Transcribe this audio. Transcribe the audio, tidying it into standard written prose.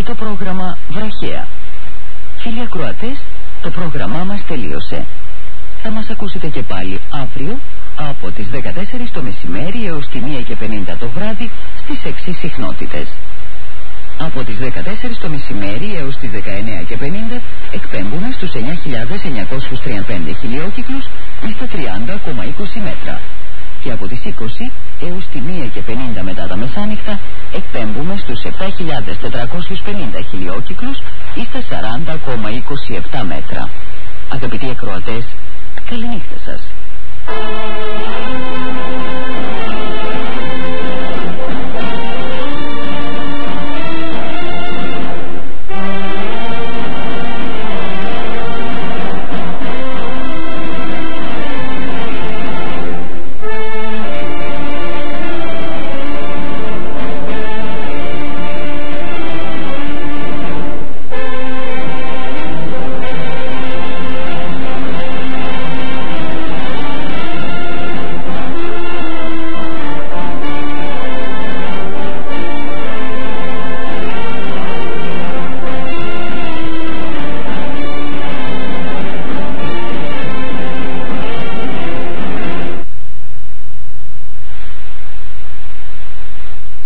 το πρόγραμμα Βραχαία. Φίλοι ακροατές, το πρόγραμμά μας τελείωσε. Θα μας ακούσετε και πάλι αύριο από τις 14 το μεσημέρι έως τη 1:50 το βράδυ στις εξής συχνότητες. Από τις 14 το μεσημέρι έως τις 19:50 εκπέμπουμε στους 9.935 χιλιόκυκλους ή στα 30,20 μέτρα. Και από τις 20 έως τη 1:50 μετά τα μεσάνυχτα εκπέμπουμε στους 7.450 χιλιόκυκλους ή στα 40,27 μέτρα. Αγαπητοί ακροατές, καληνύχτα σας.